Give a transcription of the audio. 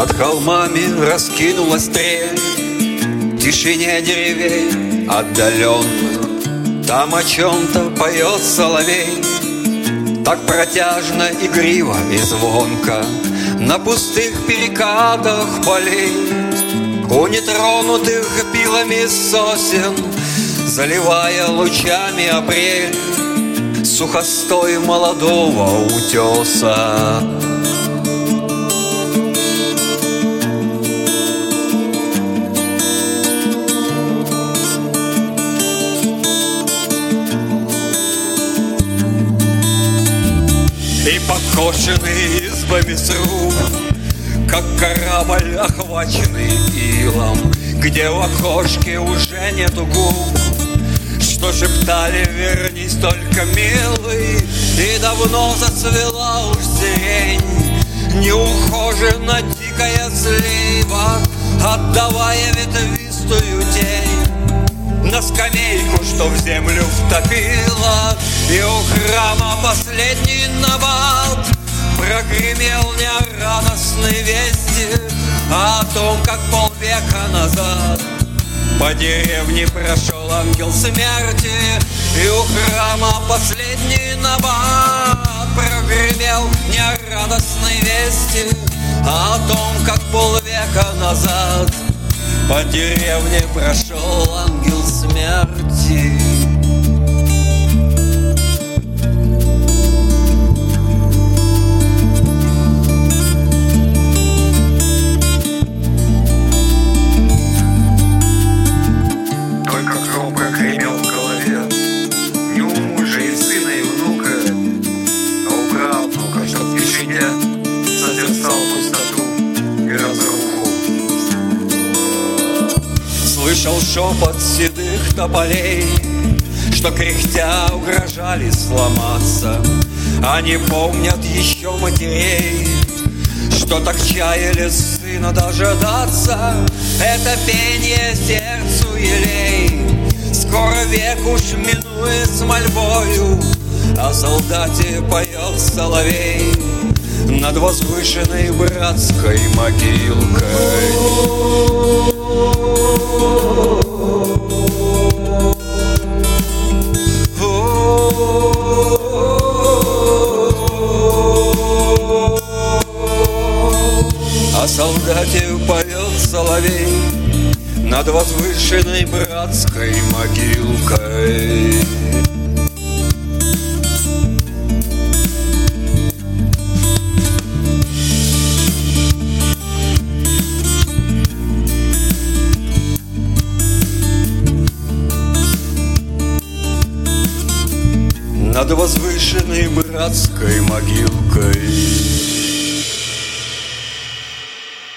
Над холмами раскинулась трель, в тишине деревень отдаленно. Там о чем-то поет соловей, так протяжно, игриво и звонко, на пустых перекатах полей. У нетронутых пилами сосен, заливая лучами апрель, сухостой молодого утеса. И подкошенный избами сруб, как корабль, охваченный илом, где в окошке уже нету губ, что шептали: вернись только, милый. И давно зацвела уж сирень, неухоженно дикая слива, отдавая ветвистую тень на скамейку, что в землю втопила. И у храма последний набат прогремел нерадостной вести о том, как полвека назад по деревне прошел ангел смерти. И у храма последний набат прогремел нерадостной вести о том, как полвека назад по деревне прошел ангел смерти. Слышал шепот седых тополей, что кряхтя угрожали сломаться. Они помнят еще матерей, что так чаяли сына дожидаться. Это пение сердцу елей, скоро век уж минует с мольбою, о солдате поет соловей над возвышенной братской могилкой. О солдате поет соловей над возвышенной братской могилкой. Над возвышенной братской могилкой.